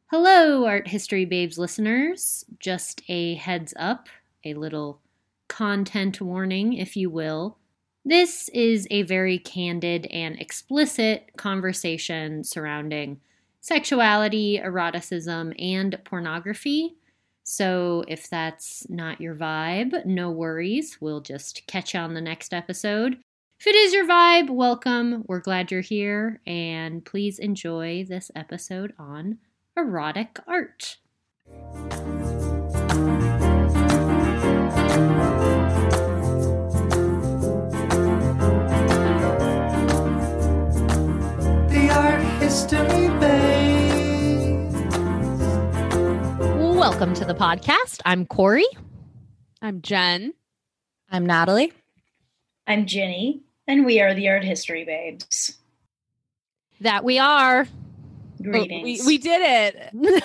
Hello, Art History Babes listeners. Just a heads up, a little content warning, if you will. This is a very candid and explicit conversation surrounding sexuality, eroticism, and pornography. So if that's not your vibe, no worries. We'll just catch you on the next episode. If it is your vibe, welcome. We're glad you're here, and please enjoy this episode on erotic art. The Art History Babes. Welcome to the podcast. I'm Corey. I'm Jen. I'm Natalie. I'm Jenny, and we are the Art History Babes. That we are. Greetings. We did it.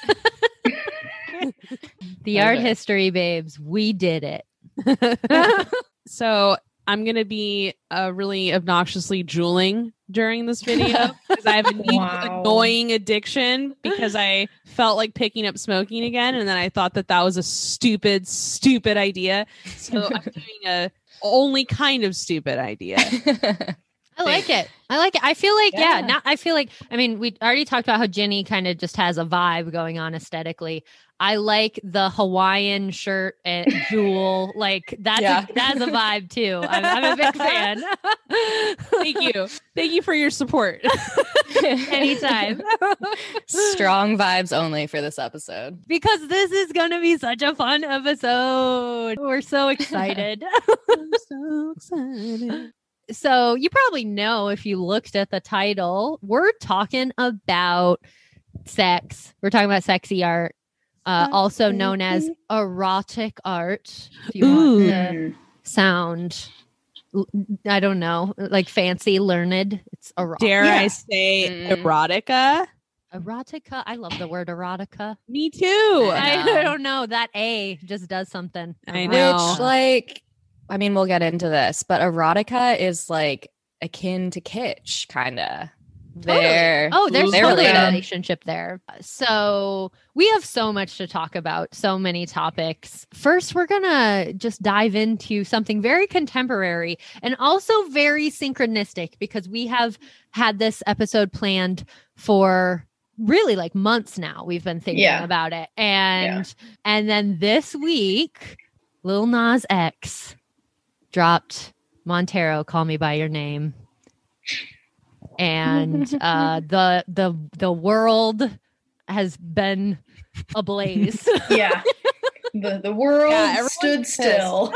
The Art History Babes. We did it. So I'm going to be really obnoxiously drooling during this video because I have a deep, annoying addiction because I felt like picking up smoking again. And then I thought that was a stupid idea. So I'm doing a only kind of stupid idea. I like it. I feel like, I mean, we already talked about how Jenny kind of just has a vibe going on aesthetically. I like the Hawaiian shirt and jewel. Like that's a vibe too. I'm a big fan. Thank you for your support. Anytime. Strong vibes only for this episode. Because this is going to be such a fun episode. We're so excited. I'm so excited. So you probably know if you looked at the title, we're talking about sex. We're talking about sexy art, also known as erotic art. If you want to sound, I don't know, like fancy, learned, it's erotic. Dare I say erotica? Erotica. I love the word erotica. Me too. I don't know. That A just does something. I know. Which, I mean, we'll get into this, but erotica is like akin to kitsch, kind of. There's totally a relationship there. So we have so much to talk about, so many topics. First, we're gonna just dive into something very contemporary and also very synchronistic because we have had this episode planned for really like months now. We've been thinking about it, and then this week, Lil Nas X dropped Montero, Call Me by Your Name, and the world has been ablaze. The world stood still.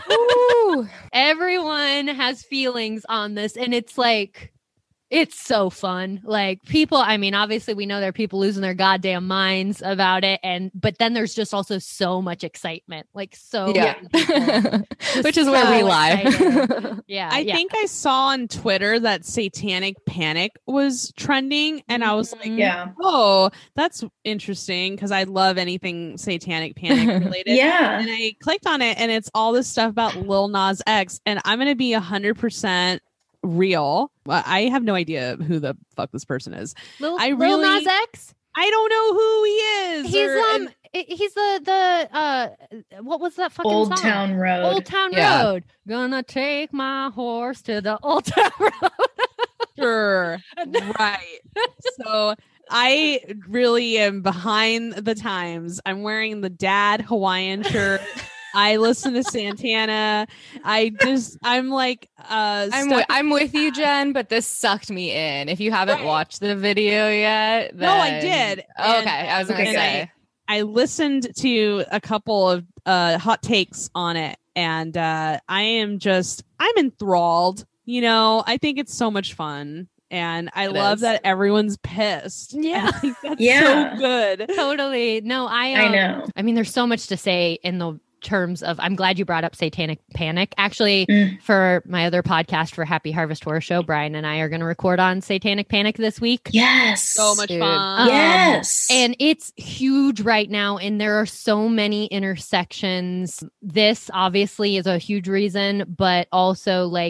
Everyone has feelings on this, and it's like, it's so fun. Like people, I mean, obviously we know there are people losing their goddamn minds about it. But then there's just also so much excitement, like which is where we lie. I think I saw on Twitter that Satanic Panic was trending and I was like, oh, that's interesting. Cause I love anything Satanic Panic related. And I clicked on it and it's all this stuff about Lil Nas X, and I'm going to be 100% real. I have no idea who the fuck this person is. Lil Nas X? I don't know who he is. He's the what was that fucking Old song? Town Road. Old Town Road. Gonna take my horse to the Old Town Road. Sure. Right. So I really am behind the times. I'm wearing the dad Hawaiian shirt. I listen to Santana. I'm with you, Jen, but this sucked me in. If you haven't watched the video yet, no, I did. Okay, I was gonna say I listened to a couple of hot takes on it, and I'm enthralled. You know, I think it's so much fun. And I love that everyone's pissed. Yeah. I think that's so good. Totally. No, I know. I mean, there's so much to say in the terms of, I'm glad you brought up Satanic Panic. Actually, for my other podcast for Happy Harvest Horror Show, Brian and I are going to record on Satanic Panic this week. Yes. So much fun. Yes. And it's huge right now. And there are so many intersections. This obviously is a huge reason, but also like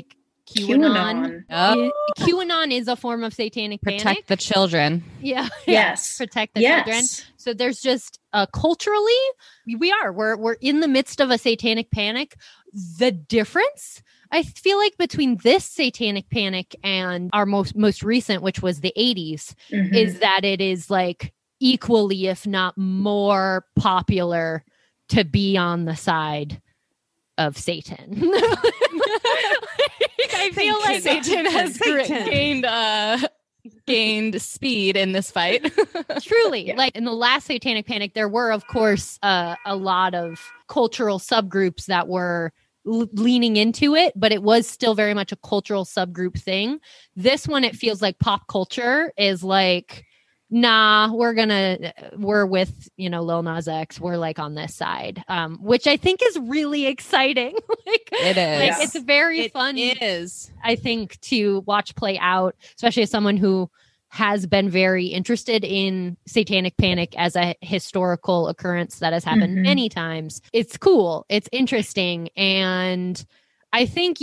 QAnon. Oh. QAnon is a form of satanic panic. Protect the children. Yeah. Yes. Protect the children. So there's just culturally, we're in the midst of a satanic panic. The difference, I feel like, between this satanic panic and our most recent, which was the 80s, is that it is like equally, if not more popular to be on the side of Satan. I feel like Satan has gained speed in this fight. Truly. Yeah. Like in the last satanic panic, there were, of course, a lot of cultural subgroups that were leaning into it, but it was still very much a cultural subgroup thing. This one, it feels like pop culture is like, nah, we're with, Lil Nas X. We're like on this side, which I think is really exciting. It is. Like, it's very fun. It is. I think, to watch play out, especially as someone who has been very interested in satanic panic as a historical occurrence that has happened many times. It's cool. It's interesting. And I think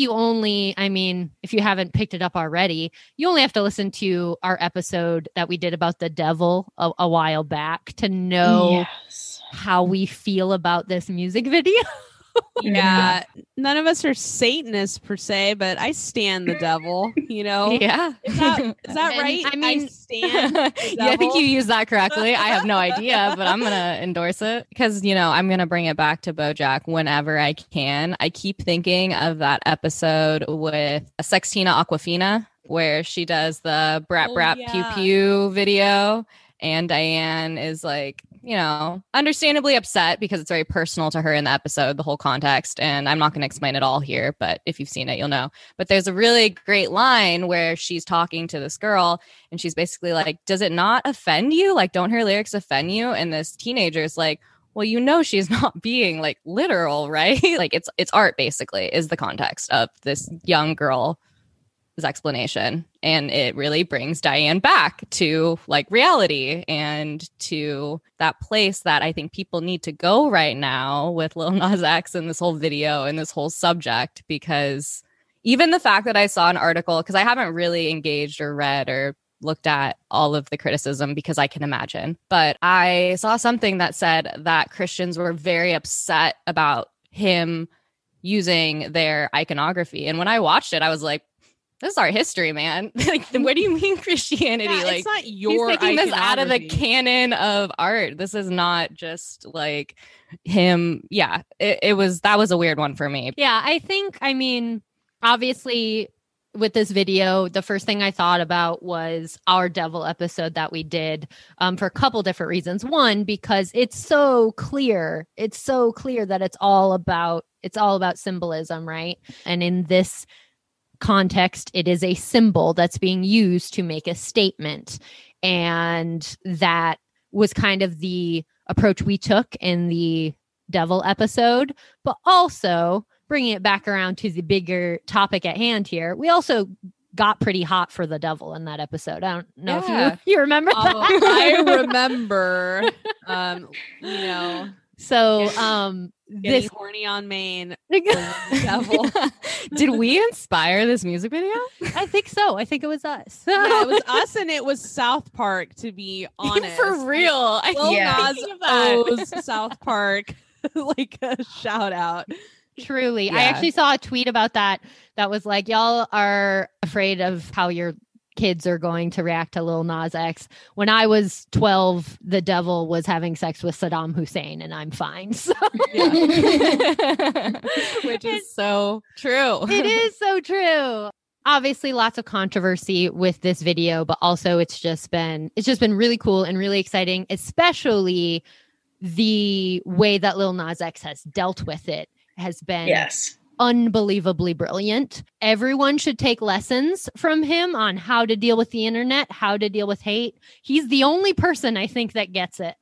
if you haven't picked it up already, you only have to listen to our episode that we did about the devil a while back to know how we feel about this music video. Yeah. None of us are Satanists per se, but I stand the devil, Yeah. Is that right? I mean, I stand the devil. Yeah, I think you used that correctly. I have no idea, but I'm going to endorse it because, I'm going to bring it back to BoJack whenever I can. I keep thinking of that episode with Sextina Aquafina where she does the brat pew pew video, and Diane is like, understandably upset because it's very personal to her in the episode, the whole context. And I'm not going to explain it all here, but if you've seen it, you'll know. But there's a really great line where she's talking to this girl and she's basically like, does it not offend you? Like, don't her lyrics offend you? And this teenager is like, well, she's not being like literal, right? Like it's art basically is the context of this young girl's explanation. And it really brings Diane back to like reality and to that place that I think people need to go right now with Lil Nas X and this whole video and this whole subject, because even the fact that I saw an article, because I haven't really engaged or read or looked at all of the criticism because I can imagine, but I saw something that said that Christians were very upset about him using their iconography. And when I watched it, I was like, this is our history, man. Like, what do you mean Christianity? Yeah, like, it's not your he's taking this out of the canon of art. This is not just like him. Yeah, that was a weird one for me. Yeah, I think, obviously with this video, the first thing I thought about was our devil episode that we did for a couple different reasons. One, because it's so clear. It's so clear that it's all about symbolism, right? And in this context, it is a symbol that's being used to make a statement. And that was kind of the approach we took in the devil episode, but also bringing it back around to the bigger topic at hand here. We also got pretty hot for the devil in that episode. I don't know if you remember that. I remember, So, getting horny on Maine. Devil. Did we inspire this music video? I think so. I think it was us. Yeah, it was us, and it was South Park, to be honest. For real. Lil Nas owes South Park like a shout out. Truly. Yeah. I actually saw a tweet about that was like, y'all are afraid of how your kids are going to react to Lil Nas X. When I was 12, the devil was having sex with Saddam Hussein, and I'm fine. So. Which is so true. It is so true. Obviously, lots of controversy with this video, but also it's just been really cool and really exciting, especially the way that Lil Nas X has dealt with it has been unbelievably brilliant. Everyone should take lessons from him on how to deal with the internet, how to deal with hate. He's the only person I think that gets it.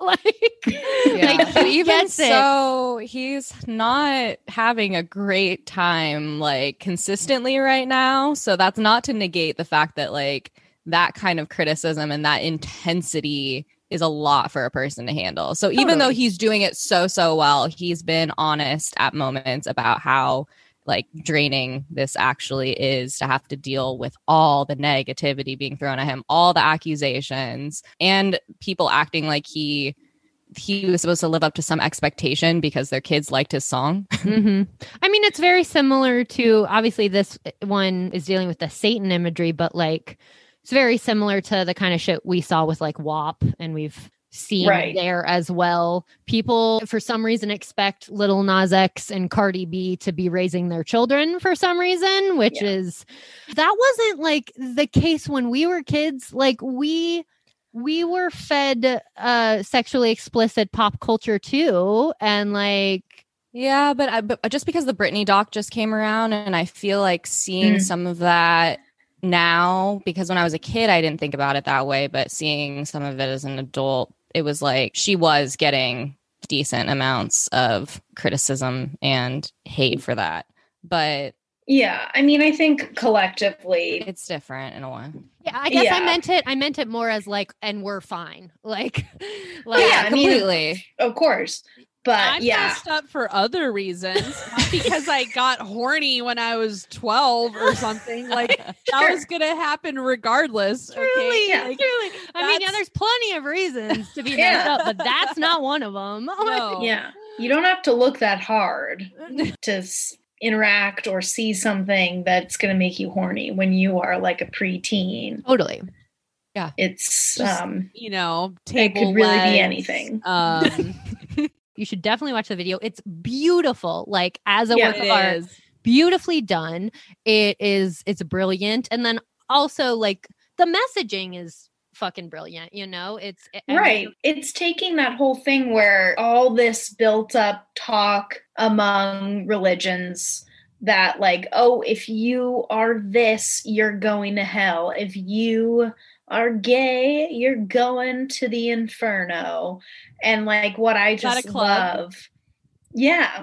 He's not having a great time like consistently right now. So that's not to negate the fact that like that kind of criticism and that intensity is a lot for a person to handle. So even though he's doing it so well, he's been honest at moments about how like draining this actually is to have to deal with all the negativity being thrown at him, all the accusations, and people acting like he was supposed to live up to some expectation because their kids liked his song. Mm-hmm. I mean, it's very similar to, obviously this one is dealing with the Satan imagery, but like it's very similar to the kind of shit we saw with like WAP, and we've seen there as well. People for some reason expect Lil Nas X and Cardi B to be raising their children for some reason, which is, that wasn't like the case when we were kids. Like we were fed sexually explicit pop culture too, and like but just because the Britney doc just came around, and I feel like seeing some of that now, because when I was a kid I didn't think about it that way, but seeing some of it as an adult, it was like she was getting decent amounts of criticism and hate for that. But yeah, I mean, I think collectively it's different in a way. Yeah, I guess I meant it more as like, and we're fine. Like yeah, completely. I mean, of course. But I messed up for other reasons, not because I got horny when I was 12 or something. Like that was gonna happen regardless. Truly. I mean, there's plenty of reasons to be messed up, but that's not one of them. No. Yeah, you don't have to look that hard to interact or see something that's going to make you horny when you are like a preteen. Totally. Yeah. It's just, table it could really be anything. You should definitely watch the video. It's beautiful. Like as a work of art, beautifully done. It's brilliant. And then also like the messaging is fucking brilliant. It's right. It's taking that whole thing where all this built up talk among religions that like, oh, if you are this, you're going to hell. If you are gay, you're going to the inferno. And like what I just love. Yeah.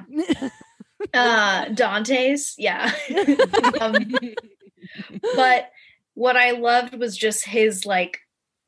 Dante's. Yeah. But what I loved was just his like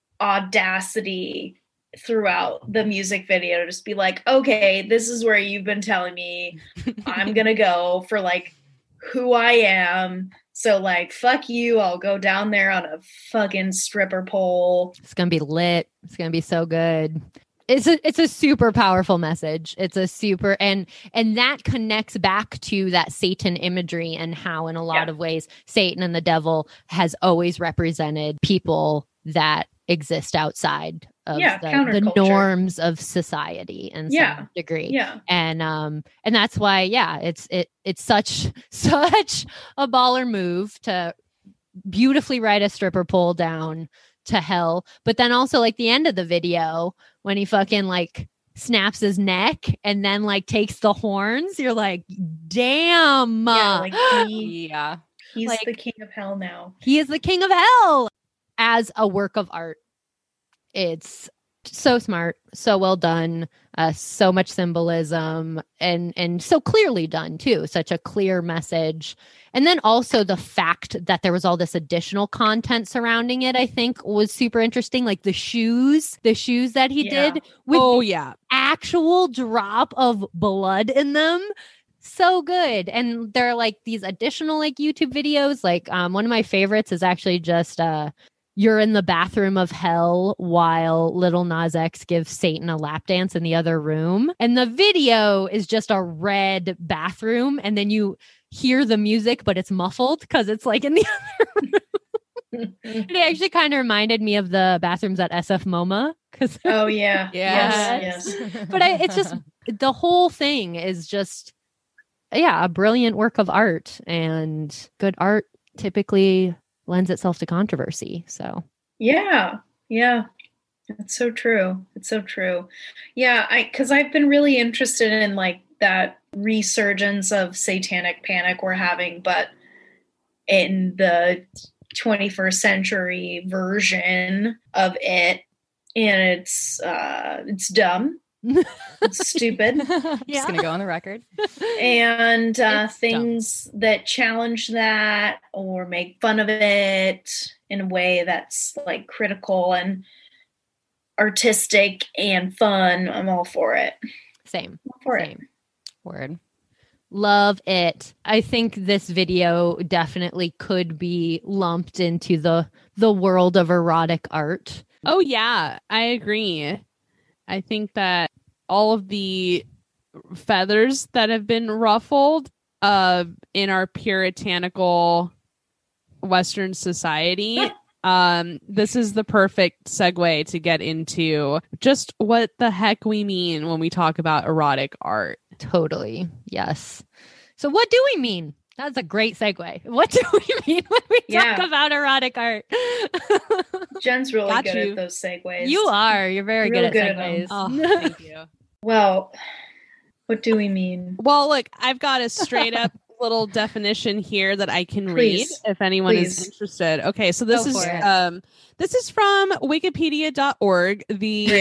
audacity throughout the music video to just be like, okay, this is where you've been telling me I'm gonna go for like who I am. So like, fuck you. I'll go down there on a fucking stripper pole. It's gonna be lit. It's gonna be so good. It's a super powerful message. It's a super and that connects back to that Satan imagery and how in a lot of ways Satan and the devil has always represented people that exist outside of the norms of society in some degree. Yeah. And that's why it's such a baller move to beautifully ride a stripper pole down to hell. But then also like the end of the video when he fucking like snaps his neck and then like takes the horns, you're like, damn. He's like, the king of hell now. He is the king of hell. As a work of art, it's so smart, so well done, so much symbolism, and so clearly done too. Such a clear message. And then also the fact that there was all this additional content surrounding it, I think was super interesting. Like the shoes that he did with actual drop of blood in them. So good. And there are like these additional like YouTube videos. Like one of my favorites is actually just you're in the bathroom of hell while Lil Nas X gives Satan a lap dance in the other room. And the video is just a red bathroom. And then you hear the music, but it's muffled because it's like in the other room. It actually kind of reminded me of the bathrooms at SF MoMA. Oh, yeah. Yes. But it's just, the whole thing is just, a brilliant work of art. And good art typically lends itself to controversy. So yeah, it's so true. Yeah, because I've been really interested in like that resurgence of satanic panic we're having, but in the 21st century version of it, and it's dumb. It's stupid. Just gonna go on the record. And things dumb. That challenge that or make fun of it in a way that's like critical and artistic and fun, I'm all for it. Same. All for it. Word. Love it. I think this video definitely could be lumped into the world of erotic art. Oh yeah, I agree. I think that all of the feathers that have been ruffled in our puritanical Western society, this is the perfect segue to get into just what the heck we mean when we talk about erotic art. Totally. Yes. So what do we mean? That's a great segue. What do we mean when we talk about erotic art? Jen's really good at those segues. You are. You're very good at segues. Oh, thank you. Well, what do we mean? Well, look, I've got a straight up little definition here that I can read if anyone is interested. Okay, so this is from wikipedia.org, the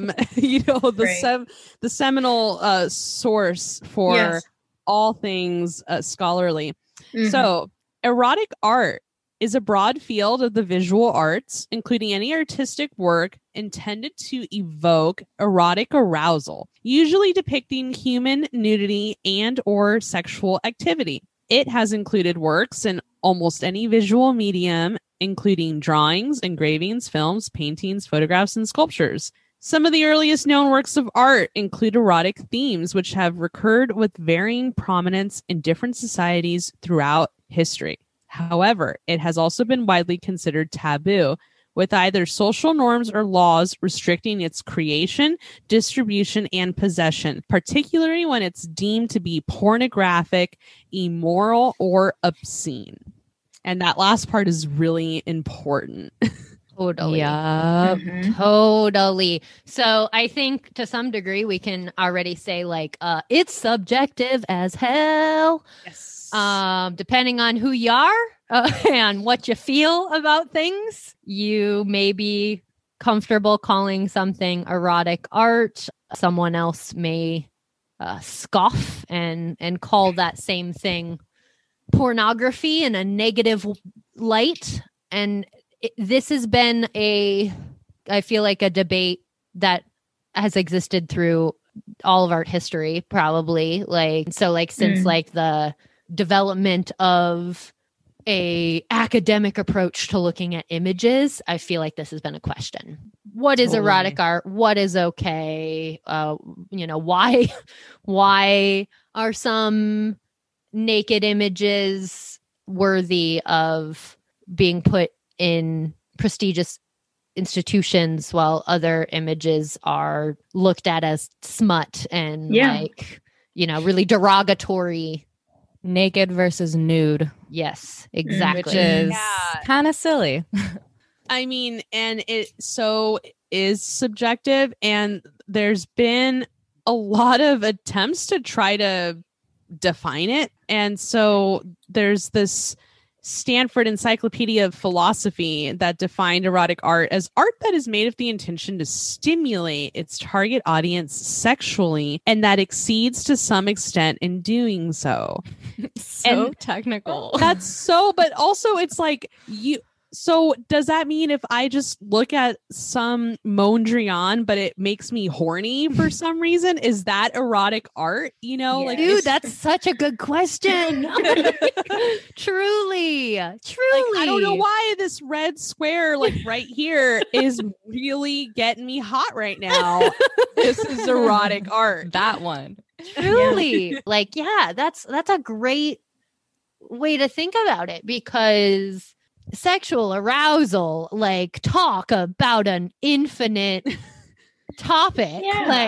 the seminal source for all things scholarly. Mm-hmm. So, erotic art is a broad field of the visual arts, including any artistic work intended to evoke erotic arousal, usually depicting human nudity and or sexual activity. It has included works in almost any visual medium, including drawings, engravings, films, paintings, photographs, and sculptures. Some of the earliest known works of art include erotic themes, which have recurred with varying prominence in different societies throughout history. However, it has also been widely considered taboo, with either social norms or laws restricting its creation, distribution, and possession, particularly when it's deemed to be pornographic, immoral, or obscene. And that last part is really important. Totally. Yeah. Mm-hmm. Totally. So I think to some degree we can already say it's subjective as hell. Yes. Depending on who you are and what you feel about things, you may be comfortable calling something erotic art. Someone else may scoff and call that same thing pornography in a negative light. And this has been I feel like a debate that has existed through all of art history, probably. Since the development of a academic approach to looking at images, I feel like this has been a question. What is erotic art? What is okay? Why are some naked images worthy of being put in prestigious institutions while other images are looked at as smut and really derogatory? Naked versus nude. Yes, exactly. Which is kind of silly. I mean, and it so is subjective, and there's been a lot of attempts to try to define it. And so there's this Stanford Encyclopedia of Philosophy that defined erotic art as art that is made with the intention to stimulate its target audience sexually and that exceeds to some extent in doing so. So technical. That's so, but also it's like so does that mean if I just look at some Mondrian, but it makes me horny for some reason, is that erotic art? Dude, that's such a good question. Truly. I don't know why this red square, right here, is really getting me hot right now. This is erotic art. That one. Truly. That's a great way to think about it, because sexual arousal, talk about an infinite topic.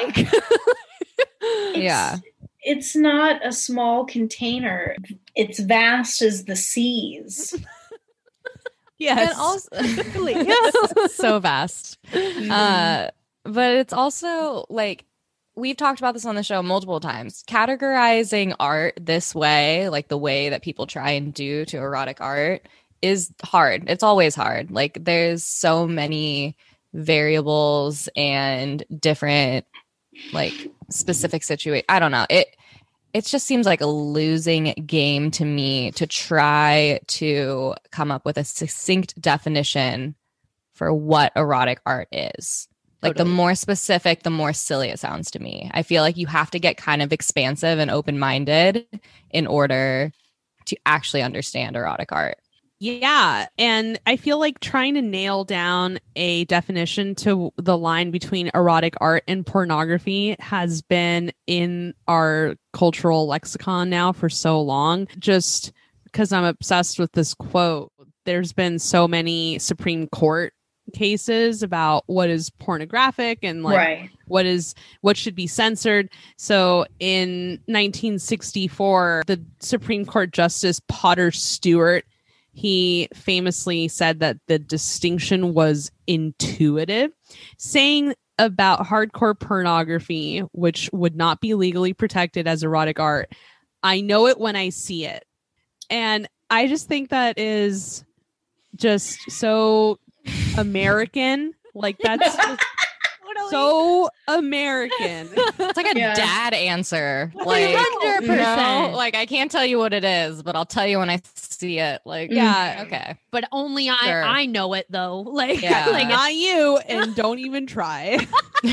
It's not a small container. It's vast as the seas. Yes. And also, so vast. But it's also we've talked about this on the show multiple times. Categorizing art this way, the way that people try and do to erotic art, is hard. It's always hard. There's so many variables and different specific situations. I don't know. It just seems like a losing game to me to try to come up with a succinct definition for what erotic art is. Like the more specific, the more silly it sounds to me. I feel like you have to get kind of expansive and open-minded in order to actually understand erotic art. Yeah. And I feel like trying to nail down a definition to the line between erotic art and pornography has been in our cultural lexicon now for so long, just because I'm obsessed with this quote. There's been so many Supreme Court cases about what is pornographic and like what should be censored. So in 1964, the Supreme Court Justice Potter Stewart, he famously said that the distinction was intuitive, saying about hardcore pornography, which would not be legally protected as erotic art, I know it when I see it. And I just think that is just so American. Like that's just so American. It's like a dad answer. Like 100%. No, like I can't tell you what it is, but I'll tell you when I see it. Like okay. But only I know it though. Like like not you, and don't even try.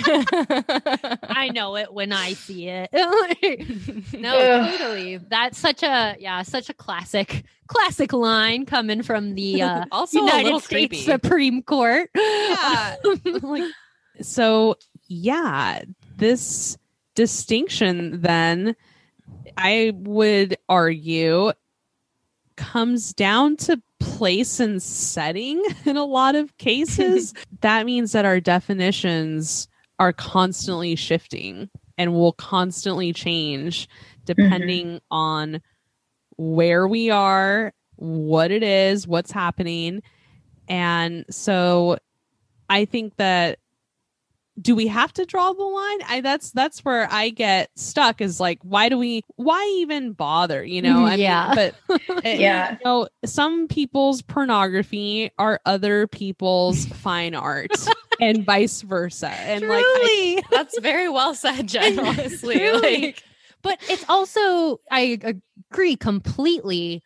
I know it when I see it. No, totally. That's such a classic line coming from the also United States creepy. Supreme Court. Yeah. So yeah, this distinction then, I would argue, comes down to place and setting in a lot of cases. That means that our definitions are constantly shifting and will constantly change depending on where we are, what it is, what's happening. And so I think that, do we have to draw the line? That's where I get stuck, is like, why even bother? You know, I mean, but you know, some people's pornography are other people's fine art and vice versa. And Truly. like, that's very well said, Jen, honestly. Like, but it's also, I agree completely.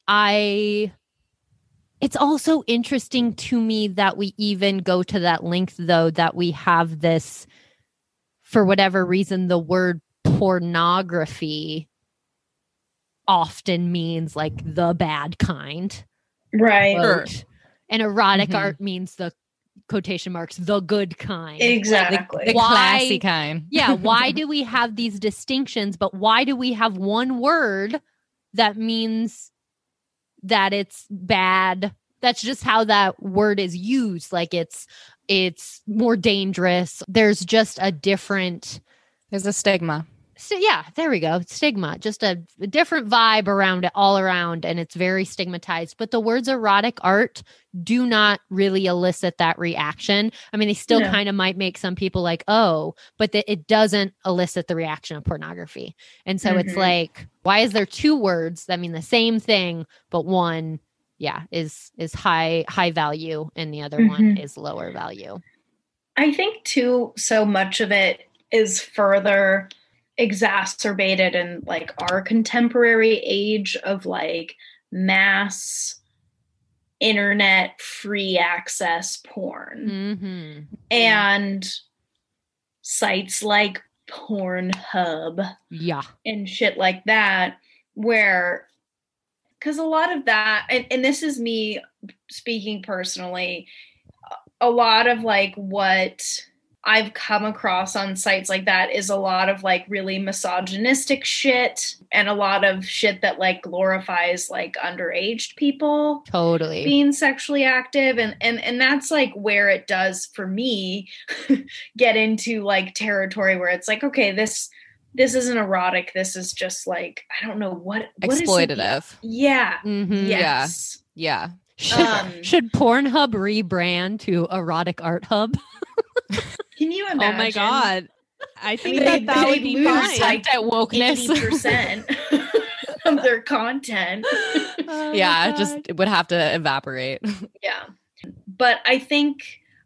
It's also interesting to me that we even go to that length, though, that we have this, for whatever reason, the word pornography often means like the bad kind. Right. Quote. And erotic art means the quotation marks, the good kind. Exactly. the classy kind. Yeah. Why do we have these distinctions? But why do we have one word that means that it's bad? That's just how that word is used. Like it's more dangerous. There's just a different. There's a stigma. So yeah, there we go. Stigma, just a different vibe around it, all around, and it's very stigmatized. But the words erotic art do not really elicit that reaction. I mean, they still kind of might make some people like, oh, but it doesn't elicit the reaction of pornography. And so it's like, why is there two words that mean the same thing, but one, is high value and the other one is lower value? I think too, so much of it is further exacerbated in like our contemporary age of like mass internet free access porn and sites like Pornhub and shit like that, where, because a lot of that, and this is me speaking personally, a lot of like what I've come across on sites like that is a lot of like really misogynistic shit and a lot of shit that like glorifies like underage people totally being sexually active. And that's like where it does for me get into like territory where it's like, okay, this isn't erotic. This is just like, I don't know what exploitative. Yeah. Yes. Yeah. Should Pornhub rebrand to Erotic Art Hub? Can you imagine? Oh my God. I think that would be fine. Like that wokeness 80% of their content. Just it would have to evaporate. Yeah. But I think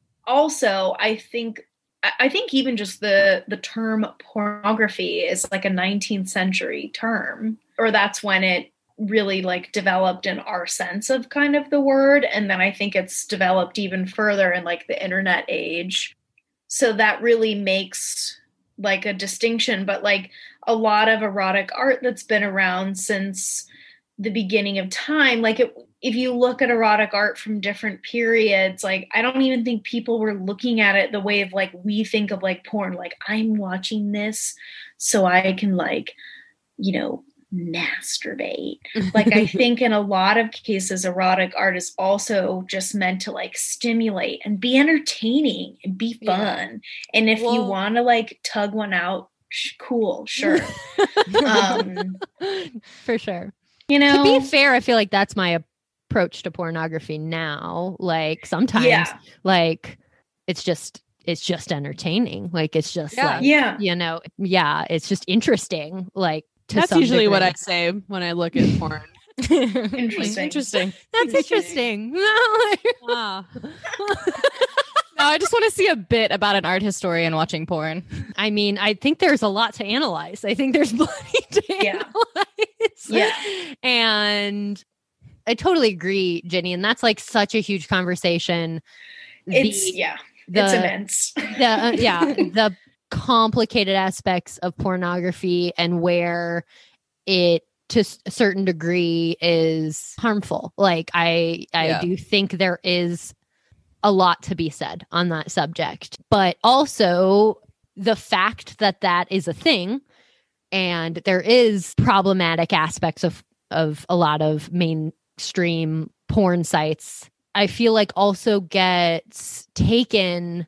even just the term pornography is like a 19th century term, or that's when it really like developed in our sense of kind of the word. And then I think it's developed even further in like the internet age. So that really makes like a distinction, but like a lot of erotic art that's been around since the beginning of time, like if you look at erotic art from different periods, like I don't even think people were looking at it the way of like we think of like porn, like I'm watching this so I can like, you know, masturbate. Like I think in a lot of cases erotic art is also just meant to like stimulate and be entertaining and be fun. And if you want to like tug one out, cool, sure. For sure. You know, to be fair, I feel like that's my approach to pornography now. Like sometimes like it's just entertaining. Like it's just like, you know, it's just interesting. Like that's usually what I say when I look at porn. Interesting. That's interesting. Wow. No, I just want to see a bit about an art historian watching porn. I mean, I think there's a lot to analyze. I think there's plenty to analyze. Yeah. And I totally agree, Jenny. And that's like such a huge conversation. It's immense. The complicated aspects of pornography and where it to a certain degree is harmful. Like I do think there is a lot to be said on that subject, but also the fact that that is a thing and there is problematic aspects of a lot of mainstream porn sites, I feel like also gets taken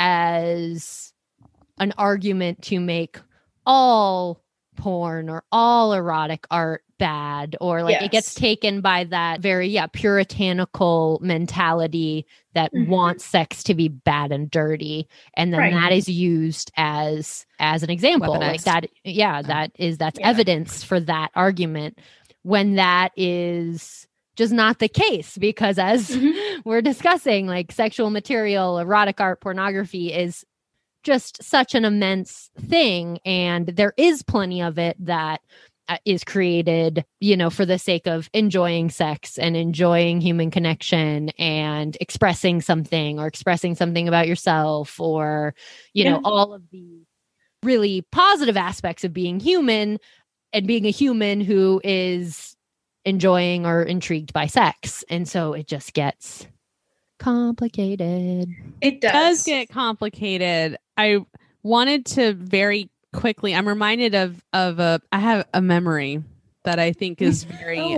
as an argument to make all porn or all erotic art bad, or like it gets taken by that very puritanical mentality that wants sex to be bad and dirty, and then that is used as an example. Weaponized. Like that's evidence for that argument, when that is just not the case, because as we're discussing, like sexual material, erotic art, pornography is just such an immense thing, and there is plenty of it that is created, you know, for the sake of enjoying sex and enjoying human connection and expressing something about yourself, or, you know, all of the really positive aspects of being human and being a human who is enjoying or intrigued by sex. And so it just gets complicated. It does get complicated. I wanted to very quickly, I'm reminded of I have a memory that I think is very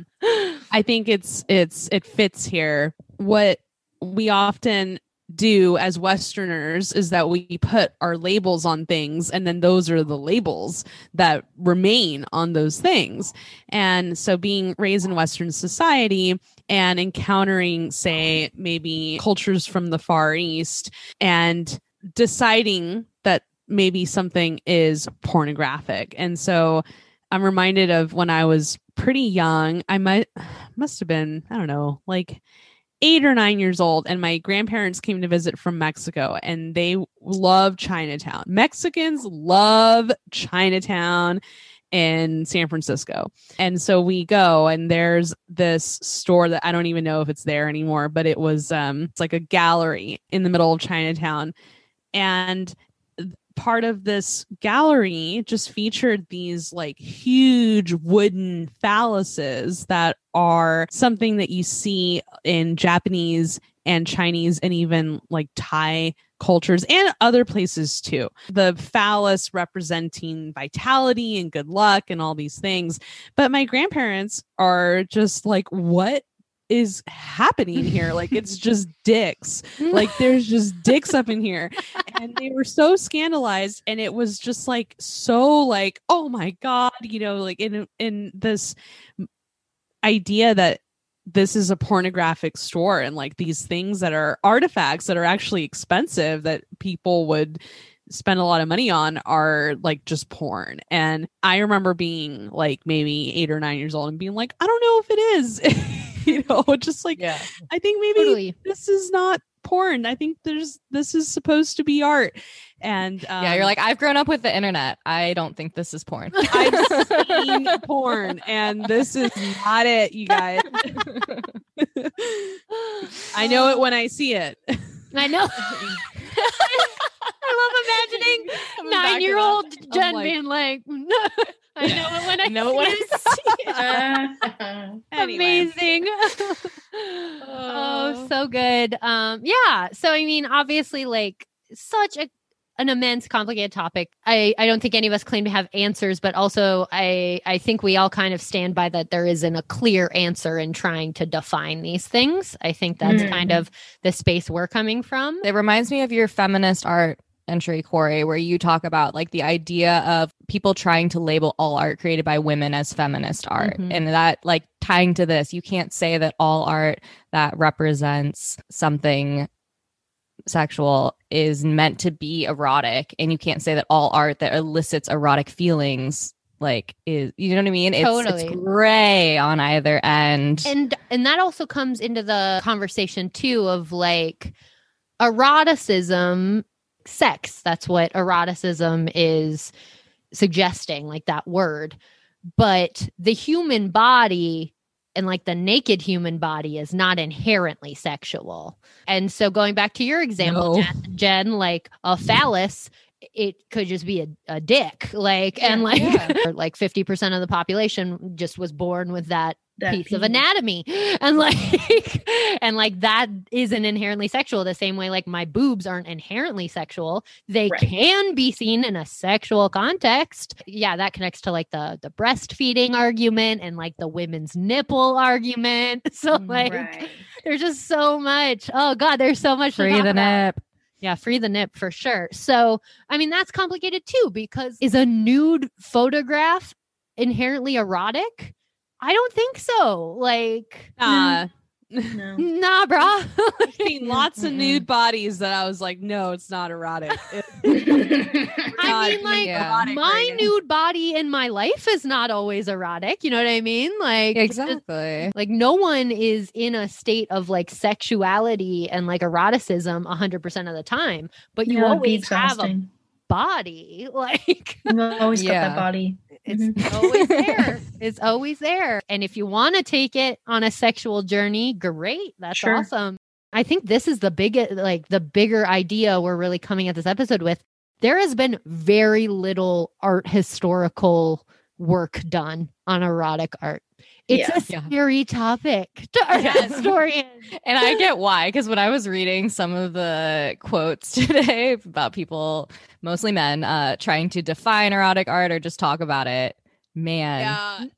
I think it fits here. What we often do as Westerners is that we put our labels on things, and then those are the labels that remain on those things. And so being raised in Western society and encountering, say, maybe cultures from the Far East, and deciding that maybe something is pornographic. And so I'm reminded of when I was pretty young. I must have been, I don't know, like 8 or 9 years old, and my grandparents came to visit from Mexico, and they love Chinatown. Mexicans love Chinatown in San Francisco. And so we go, and there's this store that I don't even know if it's there anymore, but it was it's like a gallery in the middle of Chinatown. And part of this gallery just featured these like huge wooden phalluses that are something that you see in Japanese and Chinese and even like Thai cultures and other places too. The phallus representing vitality and good luck and all these things. But my grandparents are just like, what is happening here? Like, it's just dicks. Like, there's just dicks up in here. And they were so scandalized, and it was just like so like, oh my God, you know, like in this idea that this is a pornographic store, and like these things that are artifacts that are actually expensive that people would spend a lot of money on are like just porn. And I remember being like maybe 8 or 9 years old and being like, I don't know if it is. You know, just like, I think maybe this is not porn. I think this is supposed to be art. And you're like, I've grown up with the internet. I don't think this is porn. I've seen porn, and this is not it, you guys. I know it when I see it. I know. I love imagining 9-year-old Jen being like, I know it when I know it. Amazing. Oh, so good. Yeah. So I mean, obviously, like such an immense, complicated topic. I don't think any of us claim to have answers, but also I think we all kind of stand by that there isn't a clear answer in trying to define these things. I think that's kind of the space we're coming from. It reminds me of your feminist art entry, Corey, where you talk about like the idea of people trying to label all art created by women as feminist art. And that, like, tying to this, you can't say that all art that represents something sexual is meant to be erotic, and you can't say that all art that elicits erotic feelings like is, you know what I mean? It's gray on either end. And that also comes into the conversation too of like eroticism, sex. That's what eroticism is suggesting, like that word. But the human body and like the naked human body is not inherently sexual. And so going back to your example, Jen, like a phallus, it could just be a dick, like, and like, like 50% of the population just was born with that piece of anatomy, and like that isn't inherently sexual the same way like my boobs aren't inherently sexual. They can be seen in a sexual context. Yeah, that connects to like the breastfeeding argument and like the women's nipple argument. So like there's just so much. Oh God, there's so much. Free the nip. Yeah, free the nip for sure. So I mean that's complicated too, because is a nude photograph inherently erotic? I don't think so. Like, no. Nah, bro. I've seen lots of nude bodies that I was like, no, it's not erotic. I mean, like, my nude body in my life is not always erotic. You know what I mean? Like, exactly. Like, no one is in a state of like sexuality and like eroticism 100% of the time, but you always have a body. Like, you always got that body. It's always there. It's always there. And if you want to take it on a sexual journey, great. That's awesome. I think this is the bigger idea we're really coming at this episode with. There has been very little art historical work done on erotic art. It's a scary topic to art historians. And I get why, because when I was reading some of the quotes today about people, mostly men, trying to define erotic art or just talk about it, man,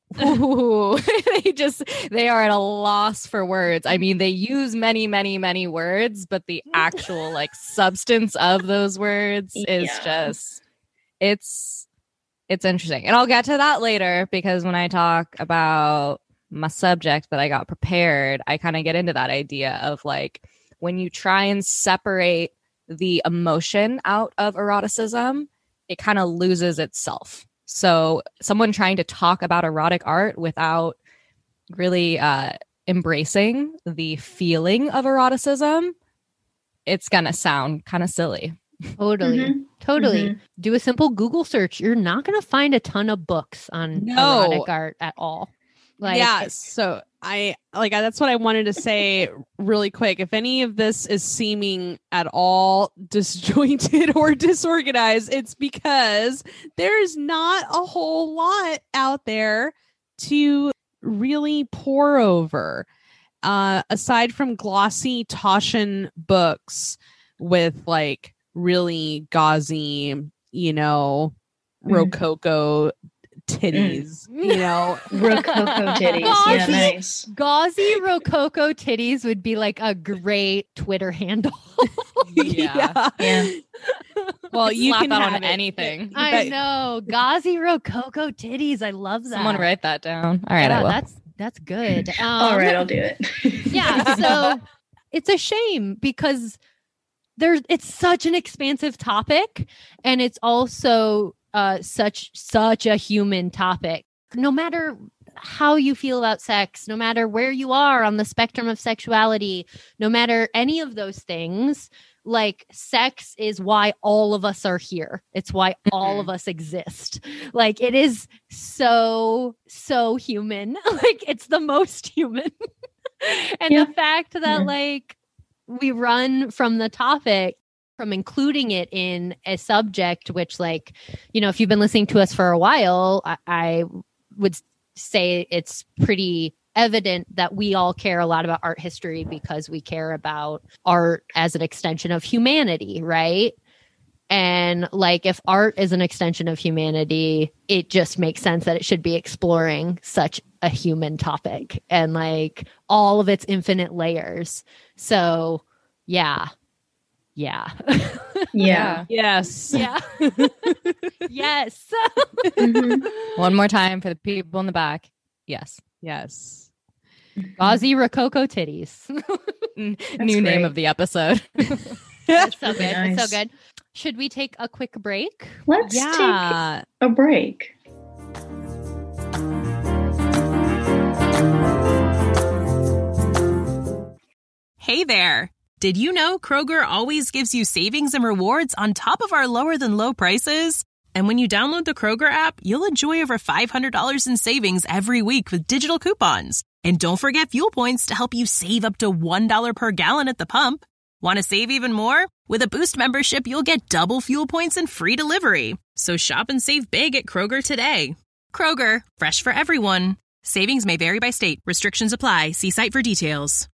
they are at a loss for words. I mean, they use many, many, many words, but the actual like substance of those words is just, it's interesting. And I'll get to that later, because when I talk about my subject that I got prepared, I kind of get into that idea of like, when you try and separate the emotion out of eroticism, it kind of loses itself. So someone trying to talk about erotic art without really embracing the feeling of eroticism, it's going to sound kind of silly. Totally. Do a simple Google search. You're not going to find a ton of books on erotic art at all. Like, so I that's what I wanted to say really quick. If any of this is seeming at all disjointed or disorganized, it's because there's not a whole lot out there to really pour over. Aside from glossy Taschen books with like really gauzy, Rococo titties, Rococo titties. Yeah, nice. Gauzy Rococo titties would be like a great Twitter handle. Yeah. Well, you slap can that have on anything. I know. Gauzy Rococo titties. I love that. Someone write that down. All right, I will. That's good. All right, I'll do it. Yeah. So it's a shame because it's such an expansive topic, and it's also such a human topic. No matter how you feel about sex, no matter where you are on the spectrum of sexuality, no matter any of those things, like sex is why all of us are here. It's why all of us exist. Like it is so human. Like it's the most human. And the fact that like we run from the topic from including it in a subject, which, like, you know, if you've been listening to us for a while, I would say it's pretty evident that we all care a lot about art history because we care about art as an extension of humanity, right? And like, if art is an extension of humanity, it just makes sense that it should be exploring such a human topic and like all of its infinite layers. So yeah. Yeah. Yes. Yeah. Yes. Mm-hmm. One more time for the people in the back. Yes. Yes. Gauzy Rococo titties. New name great. of the episode. It's so really good. nice. It's so good. Should we take a quick break? Let's take a break. Hey there. Did you know Kroger always gives you savings and rewards on top of our lower than low prices? And when you download the Kroger app, you'll enjoy over $500 in savings every week with digital coupons. And don't forget fuel points to help you save up to $1 per gallon at the pump. Want to save even more? With a Boost membership, you'll get double fuel points and free delivery. So shop and save big at Kroger today. Kroger, fresh for everyone. Savings may vary by state. Restrictions apply. See site for details.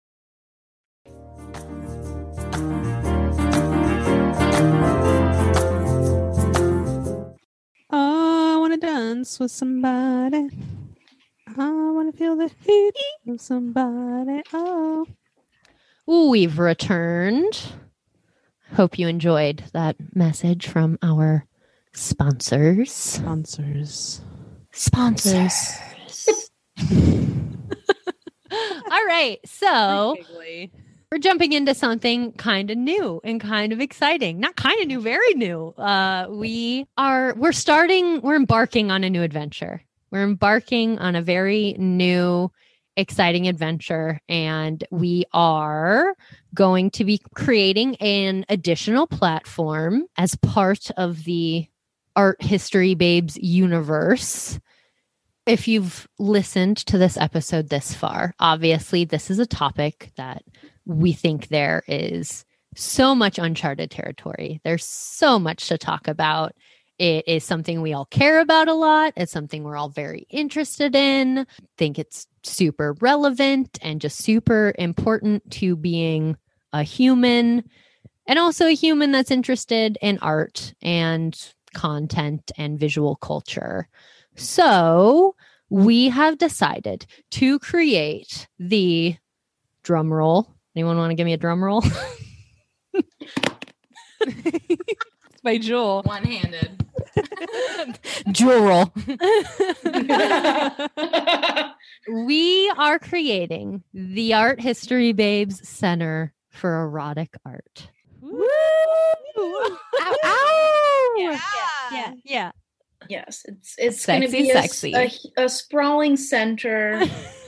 Oh, I want to dance with somebody. I want to feel the heat of somebody. Oh. Ooh, we've returned. Hope you enjoyed that message from our sponsors. Sponsors. All right. So we're jumping into something kind of new and kind of exciting. Not kind of new, very new. We're embarking on a new adventure. We're embarking on a very new, exciting adventure, and we are going to be creating an additional platform as part of the Art History Babes universe. If you've listened to this episode this far, obviously this is a topic that we think there is so much uncharted territory. There's so much to talk about. It is something we all care about a lot. It's something we're all very interested in. Think it's super relevant and just super important to being a human, and also a human that's interested in art and content and visual culture. So we have decided to create the drum roll. Anyone want to give me a drum roll? It's by Jewel. One-handed. Jewel roll. We are creating the Art History Babes Center for Erotic Art. Woo! Ow, ow! Yeah. Yes, it's going to Sexy, be sexy. a sprawling center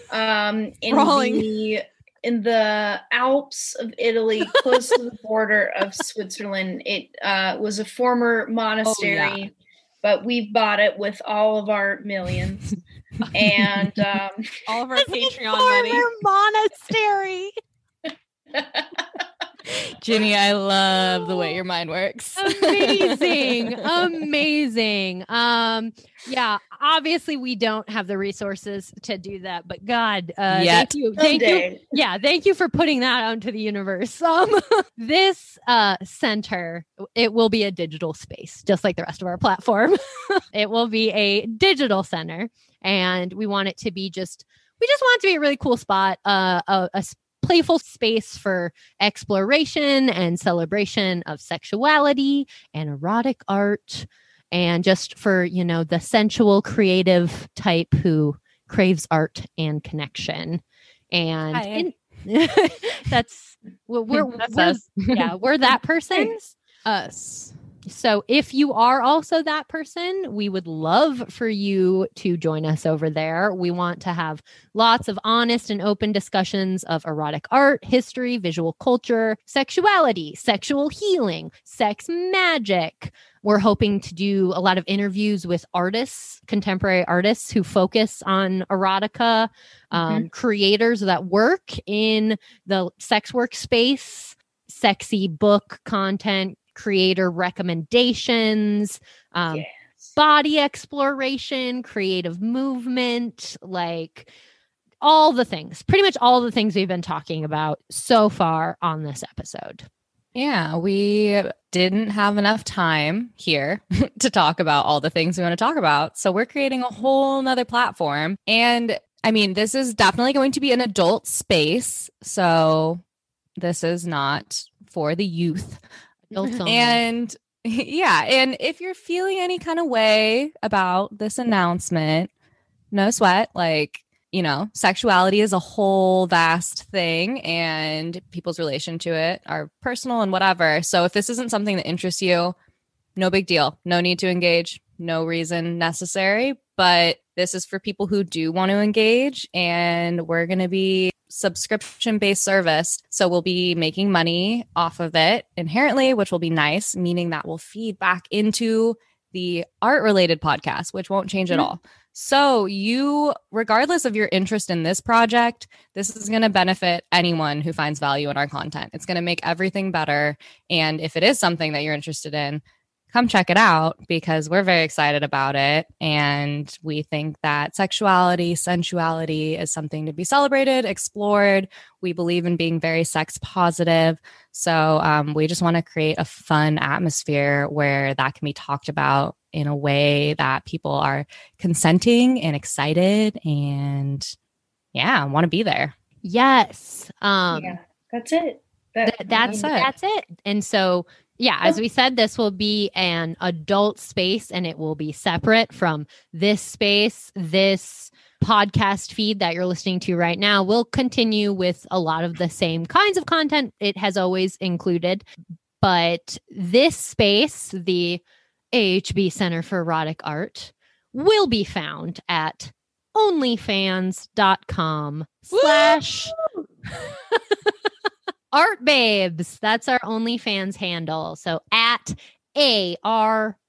in the Alps of Italy, close to the border of Switzerland. It was a former monastery, but we've bought it with all of our millions and all of our Patreon money. Monastery. Ginny, I love the way your mind works. Amazing. Yeah, obviously we don't have the resources to do that, but God, thank you. Yeah, thank you for putting that out into the universe. This center, it will be a digital space, just like the rest of our platform. It will be a digital center, and we want it to be we just want it to be a really cool spot, a playful space for exploration and celebration of sexuality and erotic art, and just for, the sensual, creative type who craves art and connection. And that's we're us. Yeah, we're that person. Us. So if you are also that person, we would love for you to join us over there. We want to have lots of honest and open discussions of erotic art, history, visual culture, sexuality, sexual healing, sex magic. We're hoping to do a lot of interviews with artists, contemporary artists who focus on erotica, creators that work in the sex work space, sexy book content creator recommendations, body exploration, creative movement, like all the things, pretty much all the things we've been talking about so far on this episode. Yeah, we didn't have enough time here to talk about all the things we want to talk about. So we're creating a whole nother platform. And I mean, this is definitely going to be an adult space. So this is not for the youth. And yeah, and if you're feeling any kind of way about this announcement, no sweat. Like, you know, sexuality is a whole vast thing and people's relation to it are personal and whatever. So if this isn't something that interests you, no big deal. No need to engage. No reason necessary. But this is for people who do want to engage, and we're going to be subscription-based service. So we'll be making money off of it inherently, which will be nice, meaning that will feed back into the art-related podcast, which won't change at all. So you, regardless of your interest in this project, this is going to benefit anyone who finds value in our content. It's going to make everything better. And if it is something that you're interested in, come check it out because we're very excited about it. And we think that sexuality, sensuality is something to be celebrated, explored. We believe in being very sex positive. So we just want to create a fun atmosphere where that can be talked about in a way that people are consenting and excited and want to be there. Yes. That's it. That's it. And so, as we said, this will be an adult space and it will be separate from this space. This podcast feed that you're listening to right now will continue with a lot of the same kinds of content it has always included. But this space, the AHB Center for Erotic Art, will be found at onlyfans.com/ Art Babes. That's our OnlyFans handle. So at ARTBABES,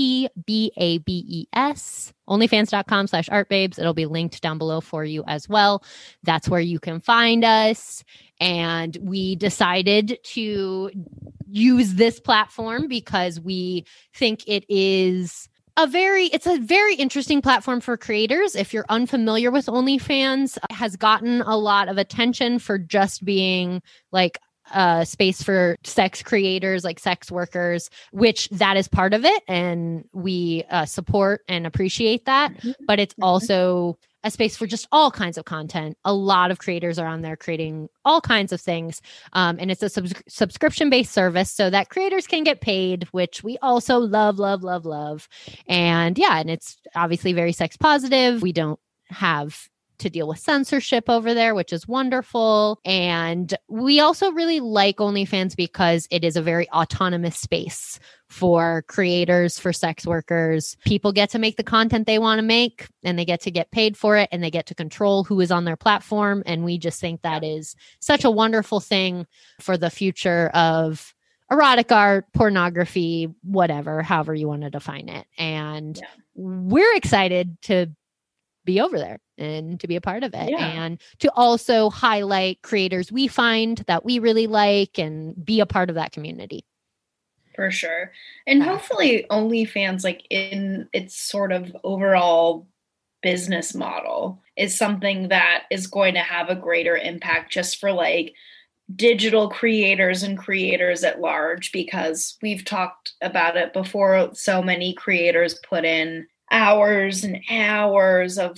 onlyfans.com/Art Babes. It'll be linked down below for you as well. That's where you can find us. And we decided to use this platform because we think it's a very interesting platform for creators. If you're unfamiliar with OnlyFans, it has gotten a lot of attention for just being like a space for sex creators, like sex workers, which that is part of it. And we support and appreciate that. But it's also a space for just all kinds of content. A lot of creators are on there creating all kinds of things. And it's a subscription-based service so that creators can get paid, which we also love, love, love, love. And and it's obviously very sex positive. We don't have to deal with censorship over there, which is wonderful. And we also really like OnlyFans because it is a very autonomous space for creators, for sex workers. People get to make the content they want to make and they get to get paid for it and they get to control who is on their platform. And we just think that is such a wonderful thing for the future of erotic art, pornography, whatever, however you want to define it. And we're excited to be over there and to be a part of it and to also highlight creators we find that we really like and be a part of that community. For sure. And hopefully OnlyFans, like in its sort of overall business model, is something that is going to have a greater impact just for like digital creators and creators at large, because we've talked about it before. So many creators put in hours and hours of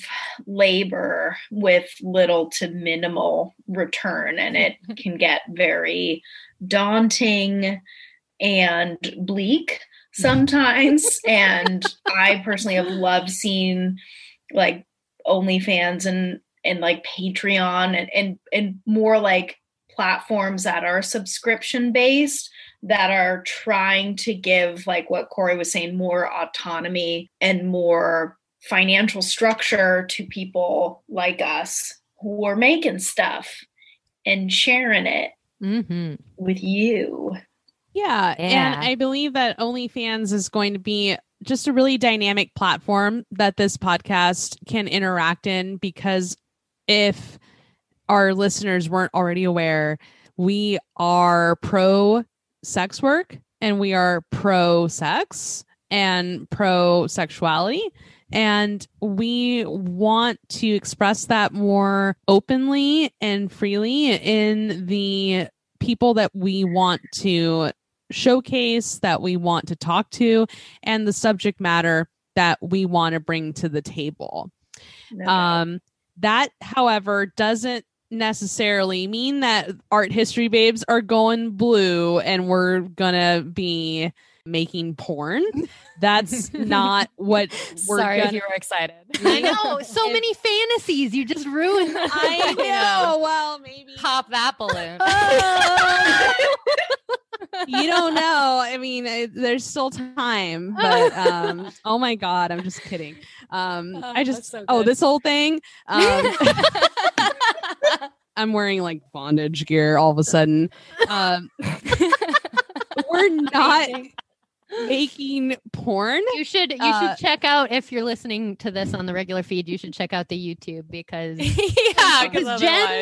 labor with little to minimal return, and it can get very daunting and bleak sometimes. And I personally have loved seeing like OnlyFans and like Patreon and more like platforms that are subscription based, that are trying to give, like what Corey was saying, more autonomy and more financial structure to people like us who are making stuff and sharing it with you. Yeah. And I believe that OnlyFans is going to be just a really dynamic platform that this podcast can interact in, because if our listeners weren't already aware, we are pro sex work and we are pro-sex and pro-sexuality. And we want to express that more openly and freely in the people that we want to showcase, that we want to talk to, and the subject matter that we want to bring to the table. That, however, doesn't necessarily mean that Art History Babes are going blue and we're gonna be making porn. That's not what we're Sorry if you were excited. I know, so many fantasies. You just ruined. I know. Well, maybe Pop that balloon. you don't know. I mean, there's still time, but oh my God, I'm just kidding. I just so this whole thing. I'm wearing like bondage gear all of a sudden. We're not making porn. You should check out, if you're listening to this on the regular feed, you should check out the YouTube because because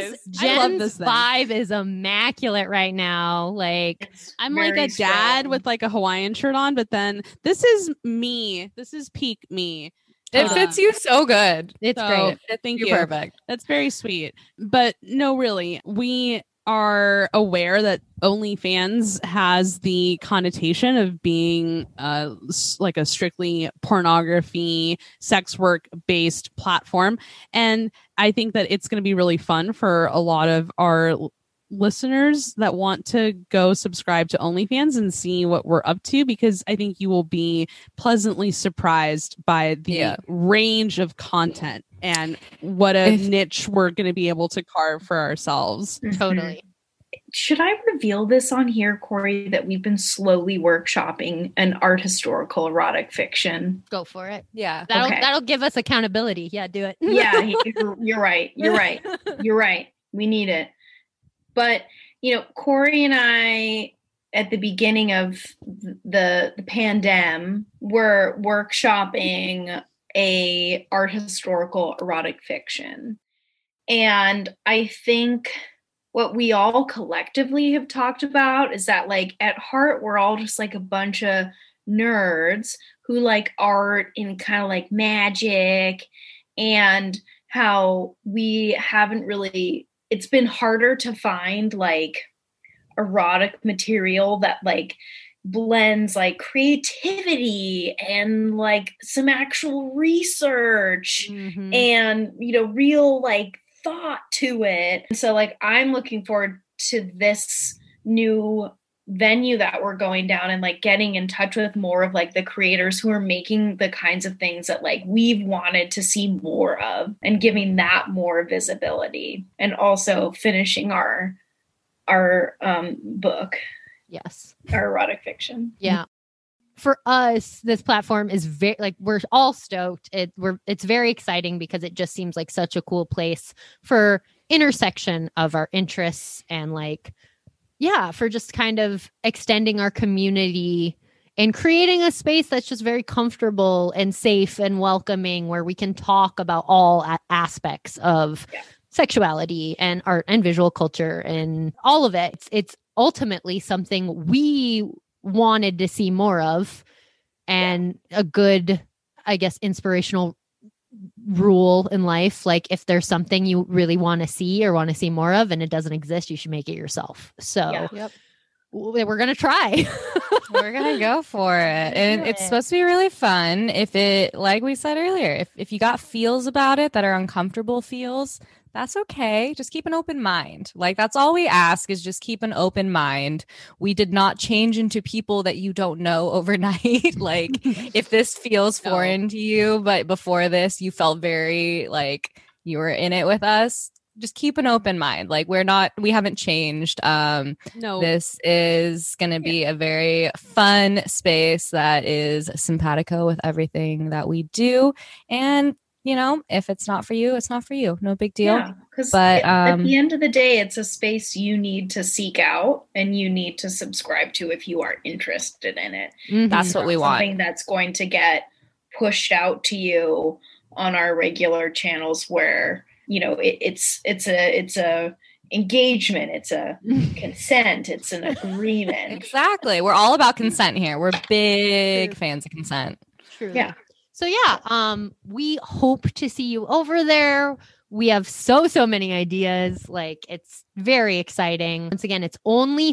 Jen's vibe is immaculate right now. Like I'm like a dad with like a Hawaiian shirt on, but then this is me. This is peak me. It fits you so good. It's great. Thank you. Perfect. That's very sweet. But no, really, we are aware that OnlyFans has the connotation of being like a strictly pornography, sex work based platform. And I think that it's going to be really fun for a lot of our listeners that want to go subscribe to OnlyFans and see what we're up to, because I think you will be pleasantly surprised by the range of content and what a niche we're going to be able to carve for ourselves. Totally. Should I reveal this on here, Corey, that we've been slowly workshopping an art historical erotic fiction? Go for it. Yeah. That'll give us accountability. Yeah, do it. Yeah, you're right. You're right. We need it. But, Corey and I, at the beginning of the pandemic, were workshopping a art historical erotic fiction. And I think what we all collectively have talked about is that, like, at heart, we're all just like a bunch of nerds who like art and kind of like magic, and how we haven't really, it's been harder to find like erotic material that like blends like creativity and like some actual research and, real like thought to it. And so like, I'm looking forward to this new venue that we're going down and like getting in touch with more of like the creators who are making the kinds of things that like we've wanted to see more of, and giving that more visibility, and also finishing our book. Yes. Our erotic fiction. Yeah. For us, this platform is very, like, we're all stoked. It's very exciting because it just seems like such a cool place for intersection of our interests and like, for just kind of extending our community and creating a space that's just very comfortable and safe and welcoming, where we can talk about all aspects of sexuality and art and visual culture and all of it. It's ultimately something we wanted to see more of, and a good, I guess, inspirational rule in life. Like, if there's something you really want to see more of and it doesn't exist, you should make it yourself. So we're going to try. We're going to go for it. And it's supposed to be really fun. If it, like we said earlier, if you got feels about it that are uncomfortable feels, that's okay. Just keep an open mind. Like, that's all we ask, is just keep an open mind. We did not change into people that you don't know overnight. Like, if this feels foreign to you, but before this you felt very like you were in it with us, just keep an open mind. Like, we haven't changed. No, this is going to be a very fun space that is simpatico with everything that we do. And if it's not for you, it's not for you. No big deal. Yeah, but at the end of the day, it's a space you need to seek out and you need to subscribe to if you are interested in it. That's what we want. Something that's going to get pushed out to you on our regular channels, where it's a engagement. It's a consent. It's an agreement. Exactly. We're all about consent here. We're big fans of consent. True. Yeah. So yeah, we hope to see you over there. We have so many ideas. Like, it's very exciting. Once again, it's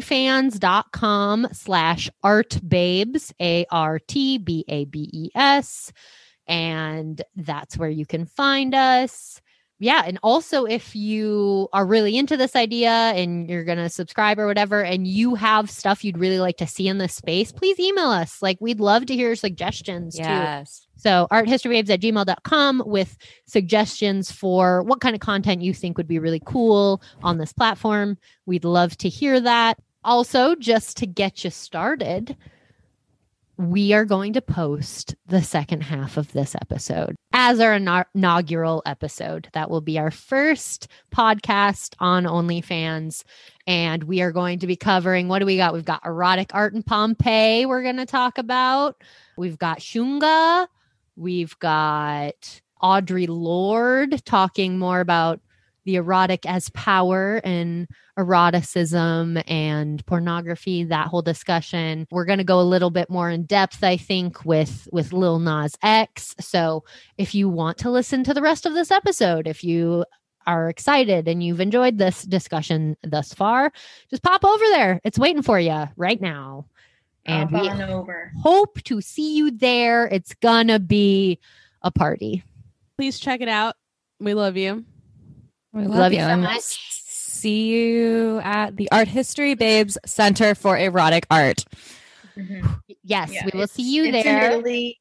onlyfans.com/artbabes, ARTBABES. And that's where you can find us. Yeah. And also, if you are really into this idea and you're going to subscribe or whatever, and you have stuff you'd really like to see in this space, please email us. Like, we'd love to hear suggestions too. So arthistorybabes@gmail.com with suggestions for what kind of content you think would be really cool on this platform. We'd love to hear that. Also, just to get you started, we are going to post the second half of this episode as our inaugural episode. That will be our first podcast on OnlyFans. And we are going to be covering, what do we got? We've got erotic art in Pompeii we're going to talk about. We've got Shunga. We've got Audre Lorde talking more about the erotic as power and eroticism and pornography, that whole discussion. We're going to go a little bit more in depth, I think, with Lil Nas X. So if you want to listen to the rest of this episode, if you are excited and you've enjoyed this discussion thus far, just pop over there. It's waiting for you right now. And we hope to see you there. It's gonna be a party. Please check it out. We love you. We love you so much. See you at the Art History Babes Center for Erotic Art. Mm-hmm. Yes, yeah, we will see you there. In Italy.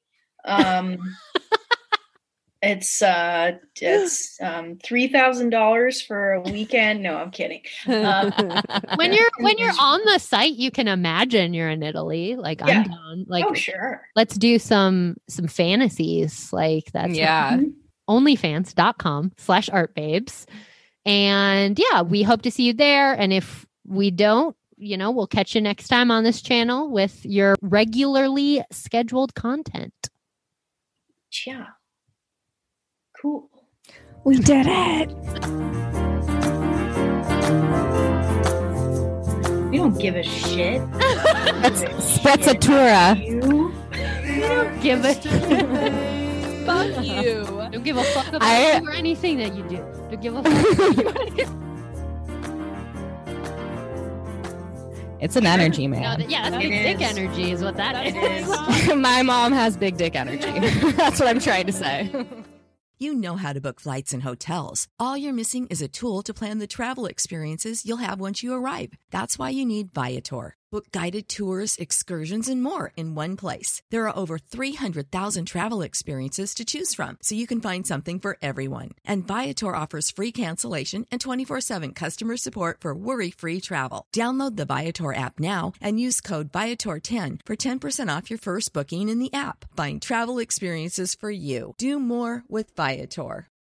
It's $3,000 for a weekend. No, I'm kidding. When you're on the site, you can imagine you're in Italy. Like, yeah. I'm down. Like, oh sure. Let's do some fantasies. Like, that's onlyfans.com/artbabes. And yeah, we hope to see you there. And if we don't, we'll catch you next time on this channel with your regularly scheduled content. Yeah. Cool. We did it. We don't give a shit. Sprezzatura. We don't give a shit. Fuck you. Don't give a fuck about you or anything that you do. Don't give a fuck. It's an energy, man. No, that's big dick energy is what that is. My mom has big dick energy. That's what I'm trying to say. You know how to book flights and hotels. All you're missing is a tool to plan the travel experiences you'll have once you arrive. That's why you need Viator. Book guided tours, excursions, and more in one place. There are over 300,000 travel experiences to choose from, so you can find something for everyone. And Viator offers free cancellation and 24/7 customer support for worry-free travel. Download the Viator app now and use code Viator10 for 10% off your first booking in the app. Find travel experiences for you. Do more with Viator.